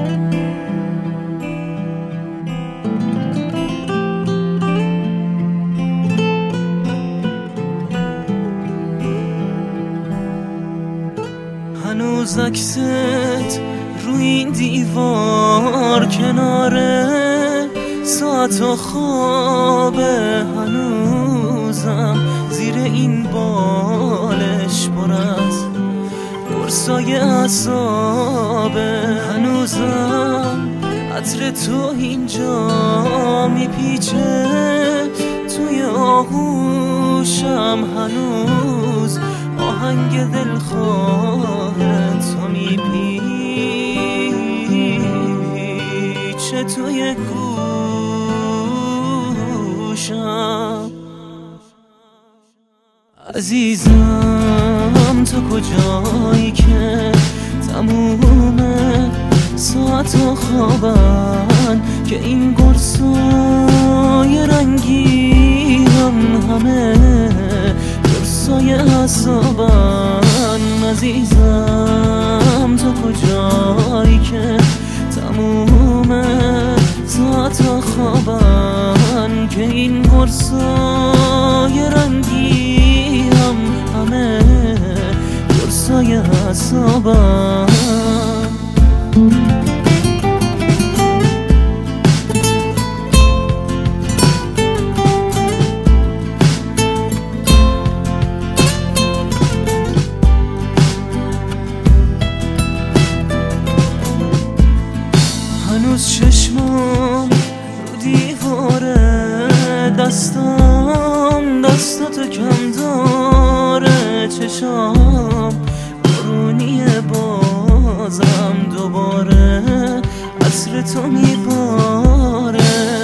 هنوز عکست روی این دیوار کناره، ساعت و خوابه، هنوزم زیر این بالش پر از قرصای اعصابه، هنوزم عطر تو اینجا میپیچه توی آغوشم، هنوز آهنگ دلخواه تو میپیچه توی گوشم. عزیزم تو کجایی که تموم ساعت و خوابن، که این قرصای رنگی همه قرصای اعصابن. عزیزم تو کجایی که تموم ساعت و خوابن، که این قرصای رنگی همه قرصای اعصابن. هنوز چشمام رو دیواره، دستاتو کم داره، چشام بارونیه، بازم دوباره عطر تو میباره.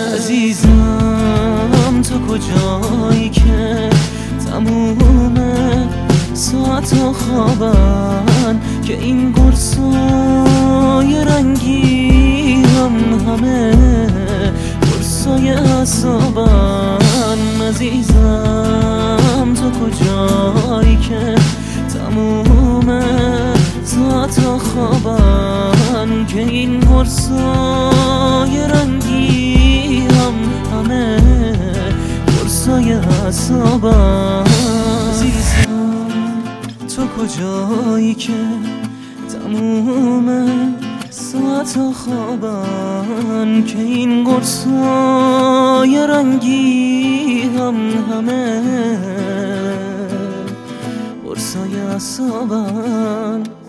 عزیزم تو کجایی که تموم ساعت و خوابن، که این قرصای رنگی همه قرصای اعصابن. عزیزم تو کجایی که تموم ساعت و خوابن، که این قرصای رنگی همه قرصای اعصابن. عزیزم تو کجایی که تموم ساعت و خوابن، که این قرصای رنگی همه قرصای اعصابن.